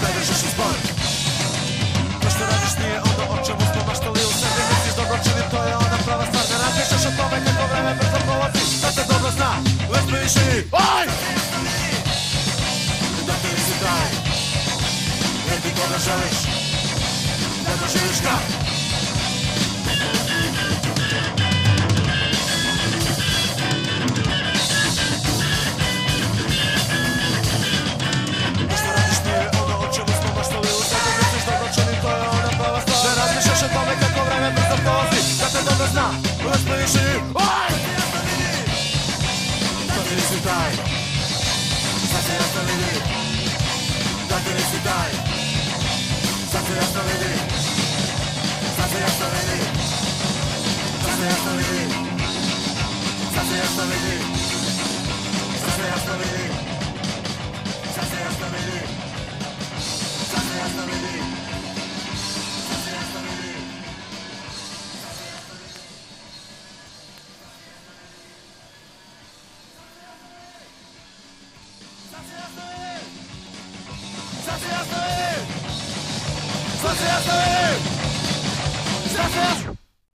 ne držiš u zbor. To što radiš nije ono o čemu smo maštali u sebi. Misliš dobro činim, to je ona prava stvar. Ne razmišljaš o tome kako vreme brzo prolazi. Da te dobro zna, let's be easy. Oj! Da ti nisi taj, jer ti koga želiš, ne doživiš ga. O tome kako vreme brzo prolazi, da te dobro zna, let's be easy. Oj! Da ti nisi taj, sad se jasno vidi. Da ti nisi taj, sad se jasno vidi. Sad se jasno vidi. Sad se jasno vidi. Sad se jasno vidi. Sad se jasno vidi. Sad se jasno vidi. Sad se jasno vidi. Sad se jasno vidi!